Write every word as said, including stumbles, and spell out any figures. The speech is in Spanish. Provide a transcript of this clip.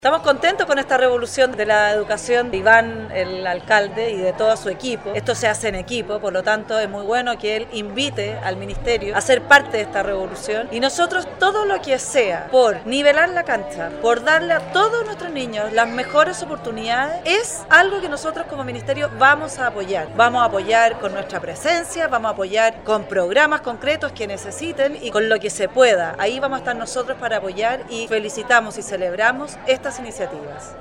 Estamos contentos con esta revolución de la educación de Iván, el alcalde, y de todo su equipo. Esto se hace en equipo, por lo tanto es muy bueno que él invite al ministerio a ser parte de esta revolución. Y nosotros todo lo que sea por nivelar la cancha, por darle a todos nuestros niños las mejores oportunidades, es algo que nosotros como ministerio vamos a apoyar. Vamos a apoyar con nuestra presencia, vamos a apoyar con programas concretos que necesiten y con lo que se pueda. Ahí vamos a estar nosotros para apoyar y felicitamos y celebramos esta iniciativas.